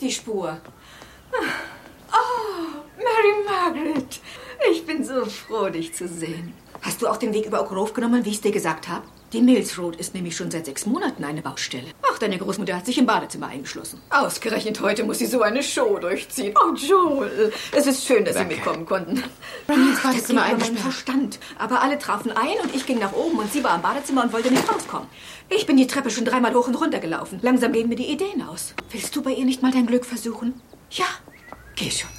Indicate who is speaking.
Speaker 1: die Spur. Oh, Mary Margaret. Ich bin so froh, dich zu sehen. Hast du auch den Weg über Oak Grove genommen, wie ich es dir gesagt habe? Die Mills Road ist nämlich schon seit 6 Monaten eine Baustelle. Ach, deine Großmutter hat sich im Badezimmer eingeschlossen. Ausgerechnet heute muss sie so eine Show durchziehen. Oh, Joel, es ist schön, dass Sie mitkommen konnten.
Speaker 2: Ins
Speaker 1: Das
Speaker 2: Badezimmer
Speaker 1: ging über meinen Verstand. Aber alle trafen ein und ich ging nach oben und sie war im Badezimmer und wollte nicht rauskommen. Ich bin die Treppe schon 3-mal hoch und runter gelaufen. Langsam gehen mir die Ideen aus. Willst du bei ihr nicht mal dein Glück versuchen? Ja, geh schon.